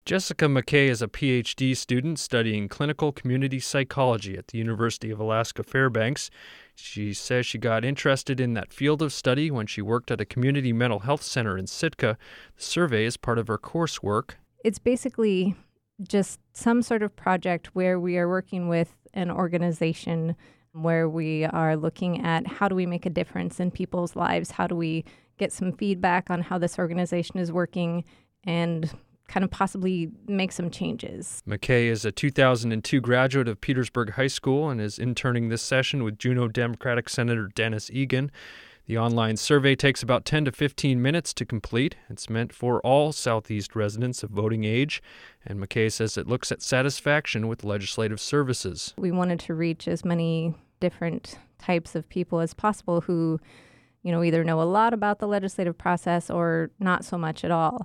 Jessica McKay is a PhD student studying clinical community psychology at the University of Alaska Fairbanks. She says she got interested in that field of study when she worked at a community mental health center in Sitka. The survey is part of her coursework. It's basically just some sort of project where we are working with an organization where we are looking at how do we make a difference in people's lives, how do we get some feedback on how this organization is working, and kind of possibly make some changes. McKay is a 2002 graduate of Petersburg High School and is interning this session with Juneau Democratic Senator Dennis Egan. The online survey takes about 10 to 15 minutes to complete. It's meant for all Southeast residents of voting age, and McKay says it looks at satisfaction with legislative services. We wanted to reach as many different types of people as possible who, either know a lot about the legislative process or not so much at all.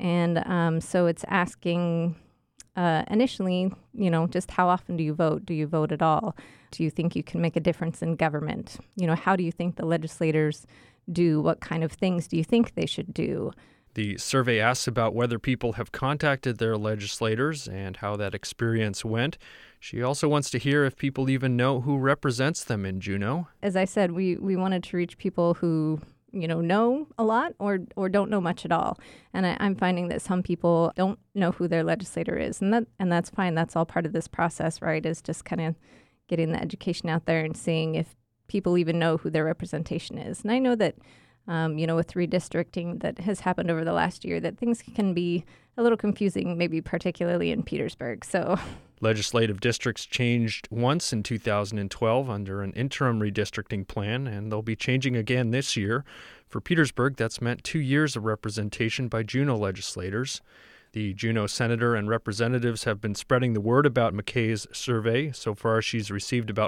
And so it's asking initially, just how often do you vote? Do you vote at all? Do you think you can make a difference in government? How do you think the legislators do? What kind of things do you think they should do? The survey asks about whether people have contacted their legislators and how that experience went. She also wants to hear if people even know who represents them in Juneau. As I said, we wanted to reach people who know a lot or don't know much at all. And I'm finding that some people don't know who their legislator is. And that's fine. That's all part of this process, right? Is just kind of getting the education out there and seeing if people even know who their representation is. And I know that, with redistricting that has happened over the last year, that things can be a little confusing, maybe particularly in Petersburg. So legislative districts changed once in 2012 under an interim redistricting plan, and they'll be changing again this year. For Petersburg, that's meant 2 years of representation by Juneau legislators. The Juneau senator and representatives have been spreading the word about McKay's survey. So far, she's received about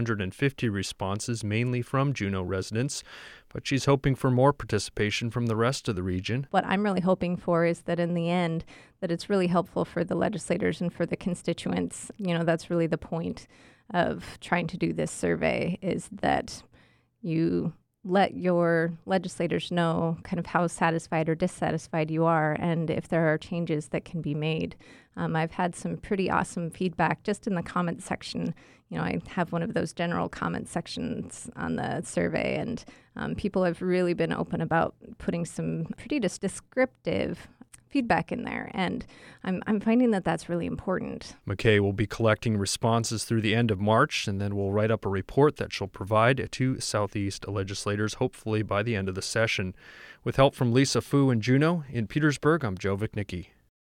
450 responses, mainly from Juneau residents, but she's hoping for more participation from the rest of the region. What I'm really hoping for is that in the end, that it's really helpful for the legislators and for the constituents. That's really the point of trying to do this survey, is that you let your legislators know kind of how satisfied or dissatisfied you are and if there are changes that can be made. I've had some pretty awesome feedback just in the comment section. I have one of those general comment sections on the survey, and people have really been open about putting some pretty descriptive feedback in there, and I'm finding that that's really important. McKay will be collecting responses through the end of March, and then will write up a report that she'll provide to Southeast legislators, hopefully by the end of the session. With help from Lisa Fu in Juneau, in Petersburg, I'm Joe Vichnicki.